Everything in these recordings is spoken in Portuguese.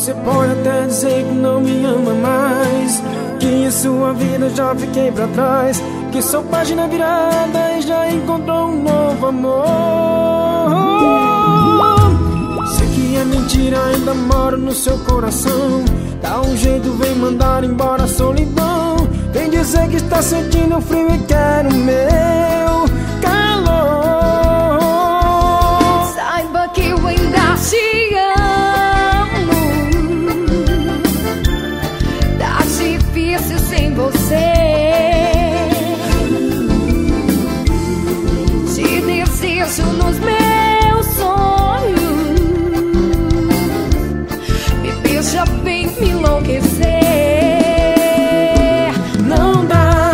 Você pode até dizer que não me ama mais, que em sua vida já fiquei pra trás, que sou página virada e já encontrou um novo amor. Sei que é mentira, ainda moro no seu coração. Dá um jeito, vem mandar embora a solidão. Vem dizer que está sentindo frio e quer o meu calor. Saiba que eu ainda te amo. Tá difícil sem você. Te desejo nos meus sonhos. Me deixa bem me enlouquecer. Não dá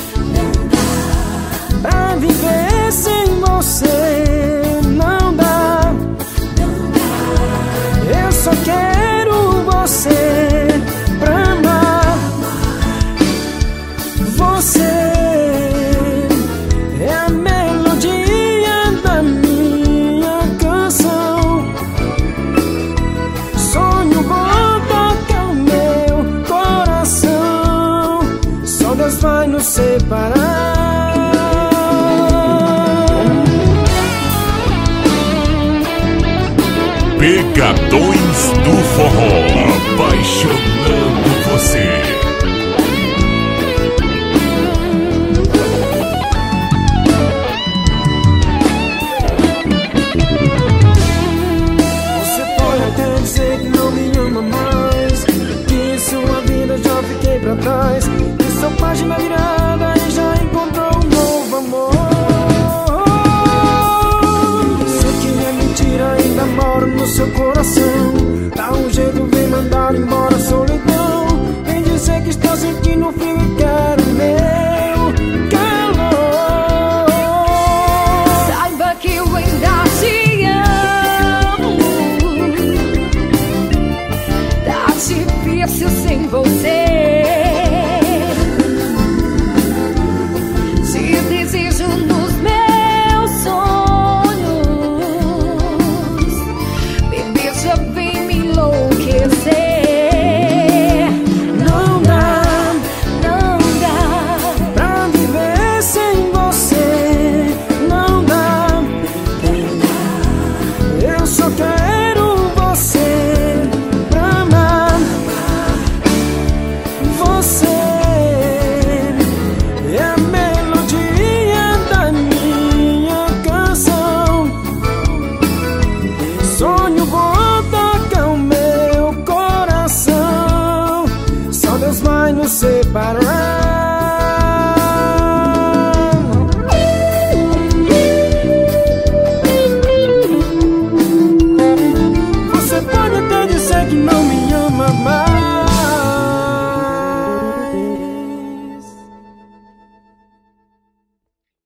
pra viver sem você. Não dá. Eu só quero você pra amar. Você é a melodia da minha canção. Sonho bom toca o meu coração. Só Deus vai nos separar. Pegadões do Forró, apaixonando você. Você pode até dizer que não me ama mais, que em sua vida já fiquei pra trás, que sou página virada e já encontrou um novo amor. Sei que é mentira, ainda moro no seu coração. Dá um jeito, vem mandar embora a solidão. Vem dizer que está sentindo frio e quero ver.